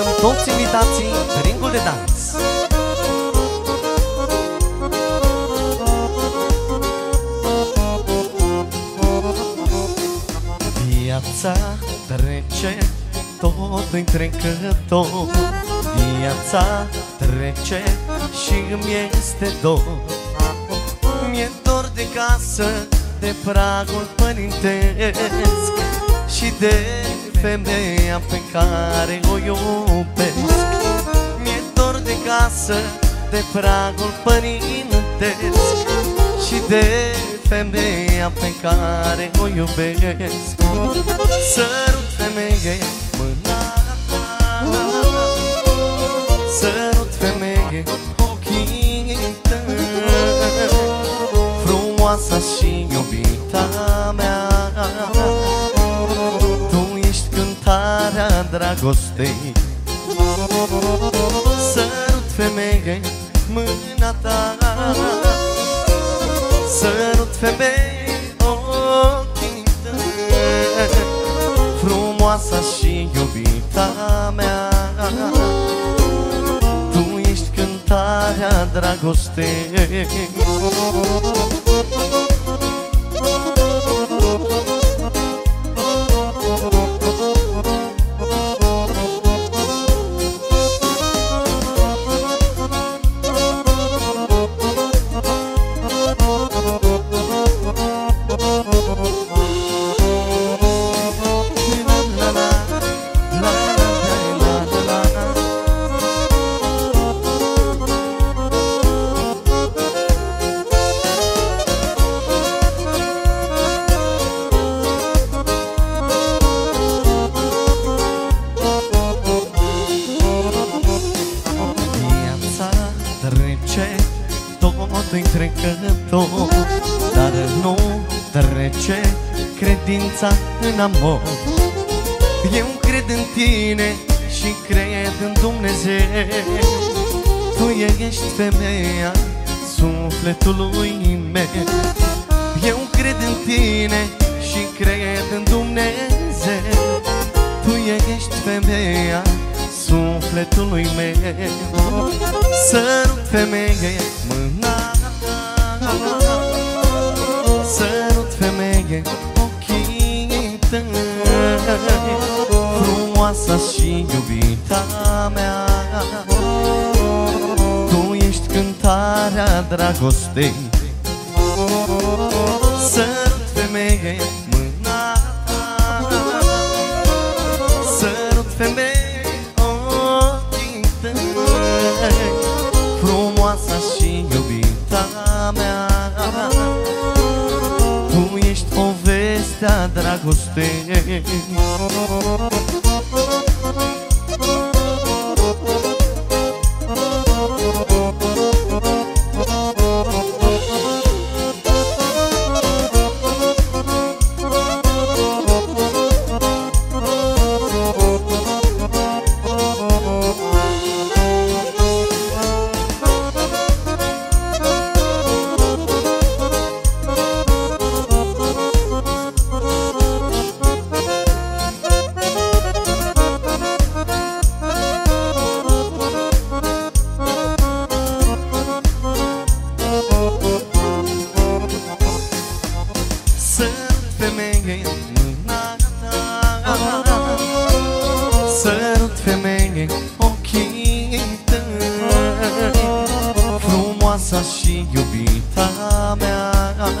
toți invitații pe ringul de dans. Viața trece, totul-i trecător. Viața trece și îmi este dor. Mi-e dor de casă, de pragul părintesc și de femeia pe care o iubesc. Mi-e dor de casă, de pragul părintesc și de femeia pe care o iubesc. Sărut femeie mâna ta, sărut femeie ochii tăi, frumoasa și iubita mea. Tu ești cântarea dragostei. Sărut femeie mâna ta, sărut femeie ochii tăi, frumoasa și iubita mea. Tu ești cântarea dragostei. Totul-i trecător, dar nu trece credința în amor. Eu cred în tine și cred în Dumnezeu. Tu ești femeia sufletului meu. Eu cred în tine și cred în Dumnezeu. Tu ești femeia sufletului meu. Sărut femeie mâna ta, sărut femeie ochii tăi, frumoasa și iubita mea. Tu ești cântarea dragostei. Sărut femeie mâna ta, sărut femeie frumoasa și iubita mea. Tu ești povestea dragostei. Sărut femeie ochii tăi, frumoasa și iubita mea.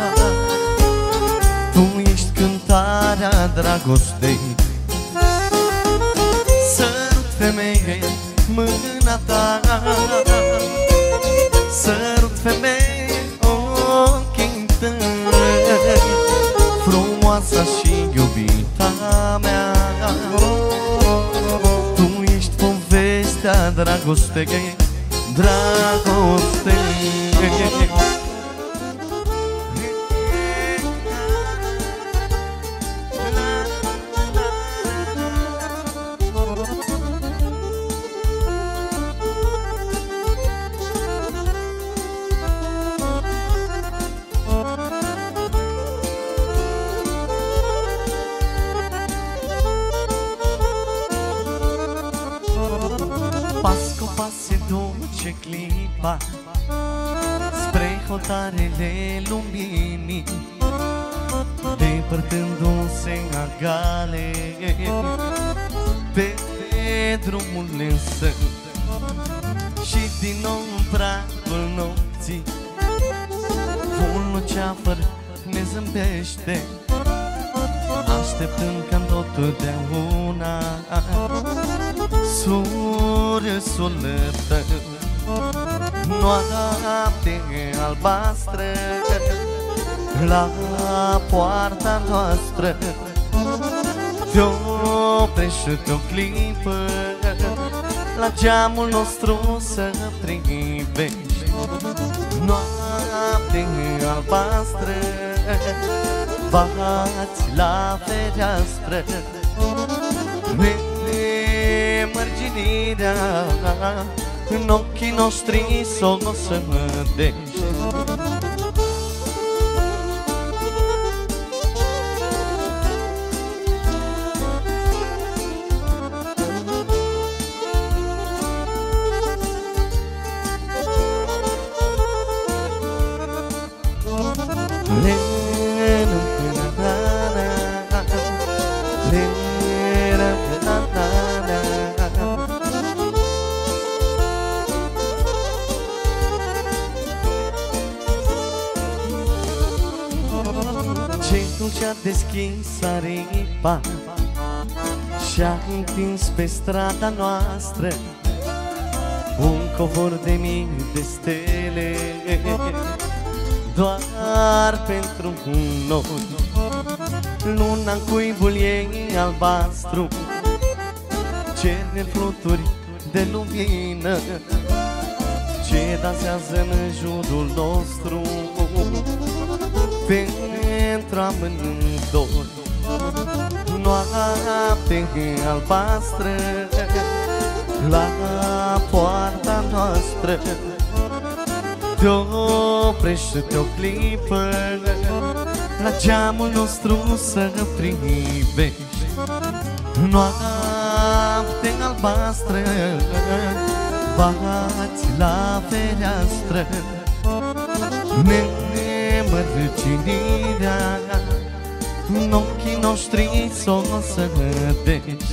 Tu ești cântarea dragostei. Sărut femeie mâna ta, sărut femeie ochii tăi, frumoasa și iubita mea. Tu ești povestea dragostei, dragostei. Pas cu pas se duce clipa spre hotarele luminii, depărtându-se agale pe drumul însă. Și din nou în pragul nopții un luceafăr ne zâmbește, așteptând ca întotdeauna surâsul tău. Noapte albastră la poarta noastră, te oprești o clipă la geamul nostru să privești. Noapte albastră, bați la fereastră, nemărginirea în ochii noștri s-o sădești. Cetul și-a deschis aripa și-a întins pe strada noastră un covor de mii de stele, doar pentru noi. Luna-n cuibul ei albastru cerne fluturi de lumină ce dansează în jurul nostru pentru amândoi. Noapte albastră la poarta noastră, te oprești o clipă la geamul nostru să privești. Noapte albastră, bați la fereastră, nemărginirea în ochii noștri s-o sădești.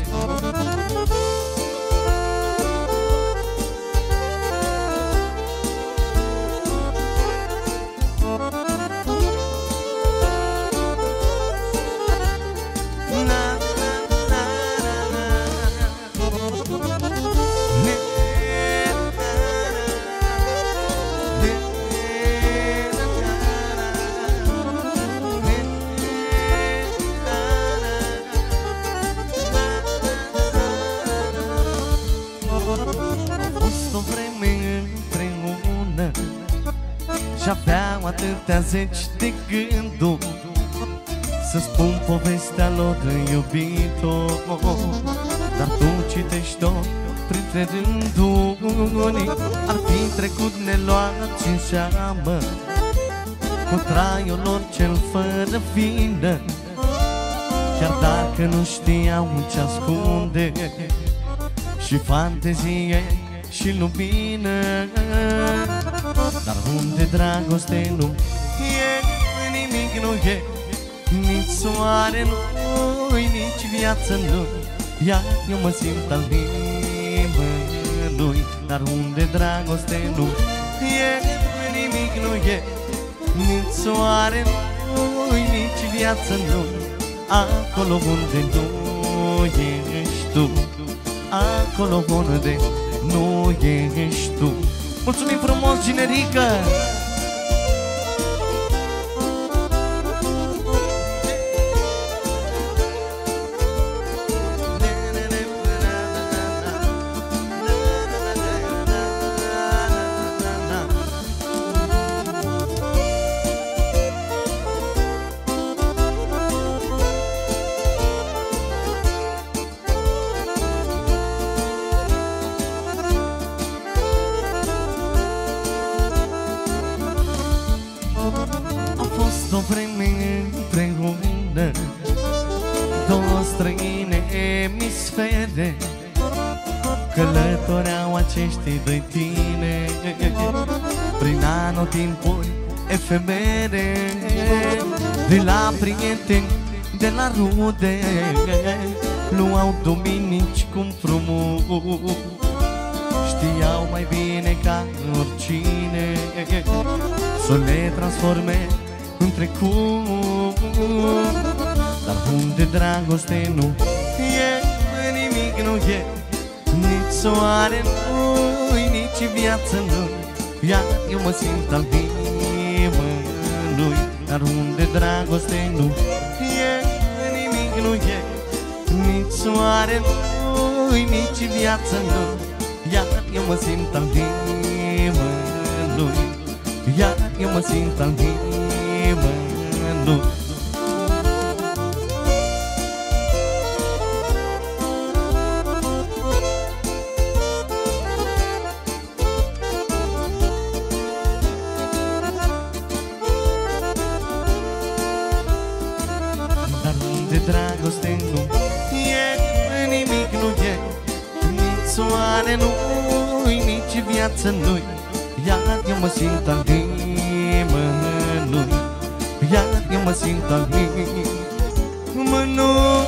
Și-aveau atâtea zeci de gânduri să spun povestea lor iubito, dar tu citești-o printre rânduri. Ar fi trecut neluat în seamă cu traiul lor cel fără vină, chiar dacă nu știau ce ascunde și fantezie și lumină. Dar unde dragoste nu e, nimic nu e, nici soare nu-i, nici viață nu-i, iar eu mă simt al nimănui. Dar unde dragoste nu e, nimic nu e, nici soare nu-i, nici viață nu-i, acolo unde nu ești tu, acolo unde nu ești tu. Mulțumim frumos, Generică! O vreme împreună, două străine emisfere, că Călătoreau acești doi tineri prin anotimpuri efemere, de la prieteni, de la rude, luau duminici cum frumos. Știau mai bine ca oricine să le transforme în trecut. Dar unde dragoste nu e, nimic nu e, nici soare nu-i, nici viață nu-i, iar eu mă simt al nimănui. Dar unde dragoste nu e, nimic nu e, nici soare nu-i, nici viață nu-i, iar eu mă simt al nimănui, iar eu mă simt al nimănui. Dragoste nu e, nimic nu e, nici soare nu-i, nici viață nu-i, iar eu mă simt al nimănui, iar eu mă simt al nimănui.